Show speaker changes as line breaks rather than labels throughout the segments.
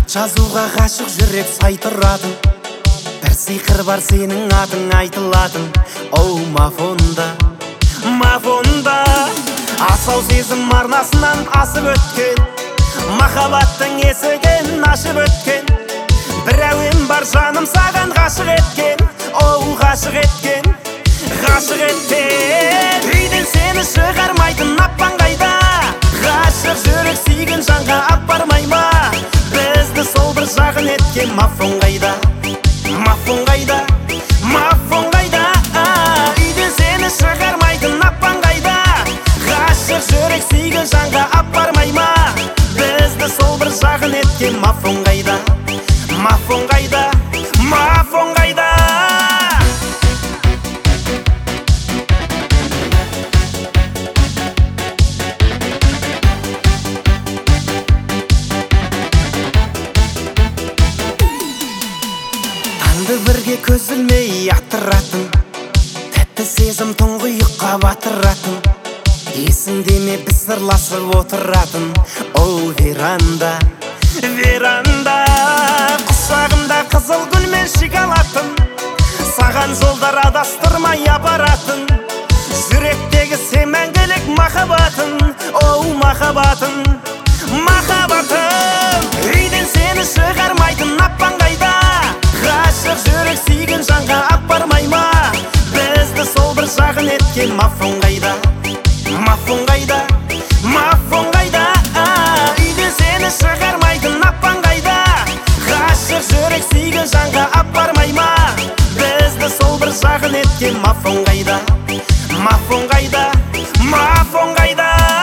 жазуға ғашық жүрек сай тұратын, бір сиқыр бар сенің атың айтылатын. Оу мафонда, мафонда, асау сезім арнасынан асып өткен, махаббаттың есігін ашып өткен. Бір әуен бар жаным саған ғашық еткен, оу ғашық еткен, ғашық еткен. Үйден сені шығармайтын аппан қайда, ғашық жүрек сүйген жанға апармай ма? Бізді сол бір жағын еткен мафон қайда, мафон қайда, мафон қайда. Үйден сені шығармайтын аппан қайда, ғашық жүрек сүйген жанға апармай ма? Бізді сол бір жағын еткен мафон қайда, мафон қайда, мафон қайда. Таңды бірге көз ілмей аттыратын, тәтті сезім тұңғиыққа батыратын. Есіңде ме біз сырласып отыратын, оу веранда, веранда. Құшағымда қызыл гүлмен шигалатын, саған жолдар адастырмай апаратын. Жүректегі сен мәңгілік махаббатым, оу махаббатым, махаббатым. Үйден сені шығармайтын аппан қайда, ғашық жүрек сүйген жанға апармай ма? Бізді сол бір жағын еткен мафон қайда, мафон қайда, мафон қайда. Үйден сені шығармайтын аппан қайда, ғашық жүрек сүйген жанға апармай ма? Бізді сол бір жағын еткен мафон қайда, мафон қайда, мафон қайда.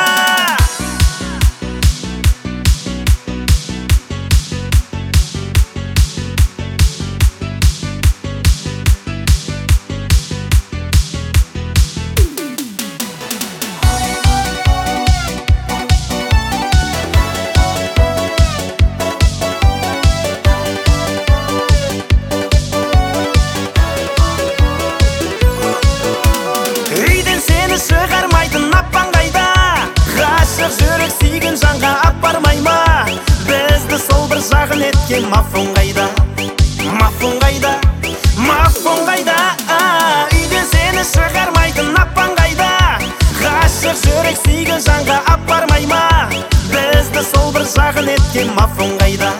Шығармайтын аппан қайда, ғашық жүрек сүйген жанға апармай ма? Бізді сол бір жағын еткен мафон қайда, мафон қайда, мафон қайда. Үйден сені шығармайтын аппан қайда, ғашық жүрек сүйген жанға апармай ма? Бізді сол бір жағын еткен мафон қайда,